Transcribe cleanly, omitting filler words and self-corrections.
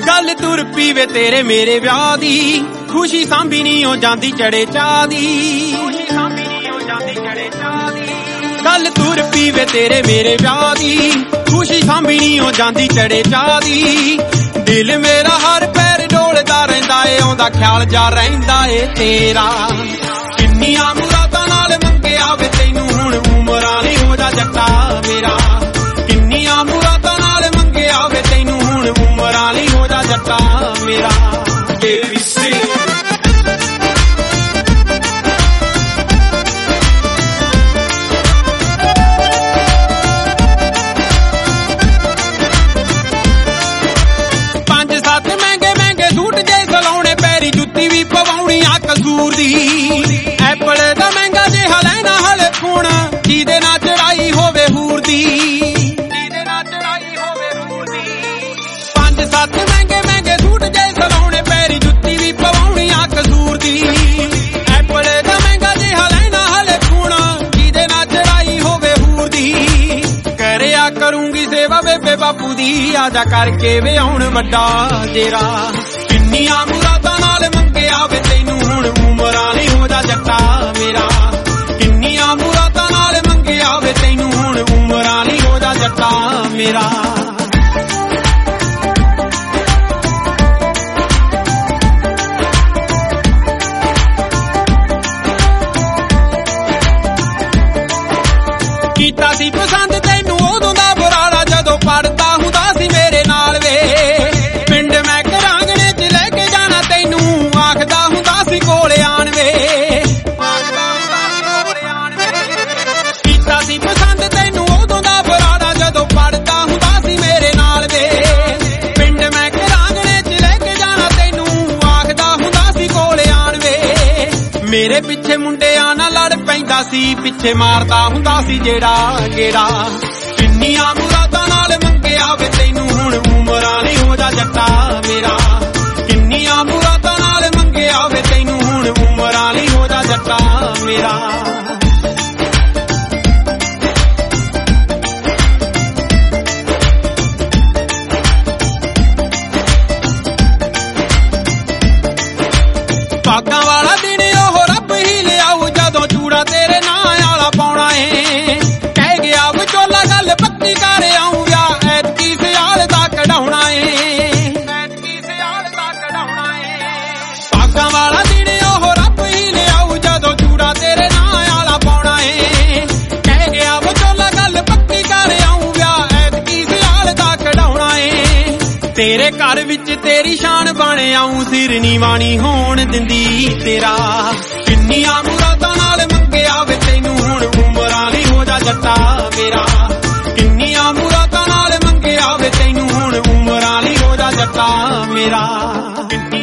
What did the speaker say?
गल तुर पीवे तेरे मेरे विआह दी, खुशी सांभी नहीं हो जांदी चढ़े चाह दी। गल तुर पीवे तेरे मेरे विआह दी, खुशी सांभी नहीं हो जांदी चढ़े चाह दी। दिल मेरा हर पैर डोलदा रहिंदा ए, आउंदा ख्याल जा रहिंदा ए तेरा। किन्नियां मुरादां नाल मंगिया वे तैनूं हुण उमरां नहीं हो जा जट्टा मेरा। किन्नियां मुरादां नाल मंगिया वे तैनूं हुण उमरां नहीं हो जा जट्टा मेरा। कसूर दी एप्पल दा महंगा जिहा लैना हले फोन, जिहदे नाल चढ़ाई होवे हूर दी। पंज सत्त महंगे महंगे सूट जे सलाउणे, पैरी जुत्ती भी पवाउणी आ कसूर दी। एप्पल दा महंगा जिहा लैना हले फोन, जिहदे नाल चढ़ाई होवे हूर दी। करिया करूंगी सेवा बेबे बापू दी, आजा करके वे आउण वड्डा जेरा। किन्नियां मुरादां नाल मंगिया वे तैनूं हुण उमरां नहीं हो जा जट्टा मेरा। किन्नियां मुरादां नाल मंगिया वे तैनूं हुण उमरां नहीं हो जा जट्टा मेरा। कीता सी पसंद तैनूं उदों दा बुराड़ा, जदों पढ़दा हुंदा सी मेरे नाल वे। पिंड मैं घरांगणे च लैके जाना तैनूं, आखदा हुंदा सी कोले आण वे। कीता सी पसंद तैनूं उदों दा बुराड़ा, जदों पढ़दा हुंदा सी मेरे नाल वे। पिंड मैं घरांगणे च लैके जाना तैनूं, आखदा हुंदा सी कोले आण वे। मेरे पिछे मुंडियां नाल लड़ पैंदा सी, पिछे मारदा हुंदा सी जेड़ा गेड़ा। किन्नियां मुरादां नाल मंगिया वे तैनूं हुण उमरां नहीं हो जा जट्टा मेरा। किन्नियां मुरादां नाल मंगिया वे तैनूं हुण उमरां नहीं हो जा जट्टा मेरा। भागां वाला दिन ओह रब ही लियाऊ, जदों चूड़ा तेरे नां आला पाउणा ए। कह गया विचोला गल पक्की कर आऊं विआह, ऐतकी सियाल दा कढाउणा ए। भागां वाला दिन ओह रब ही लियाऊ, जदों चूड़ा तेरे नां आला पाउणा ए। कह गया विचोला गल पक्की कर आऊं विआह, ऐतकी सियाल दा कढाउणा ए। तेरे घर विच तेरी शान बण आऊं, सिर नी वाणी होण दिंदी तेरा। किन्नियां मुरादां नाल मंगिया वे तैनूं हुण उमरां नहीं हो जा जट्टा मेरा। किन्नियां मुरादां नाल मंगिया वे तैनूं हुण उमरां नहीं हो जा जट्टा मेरा।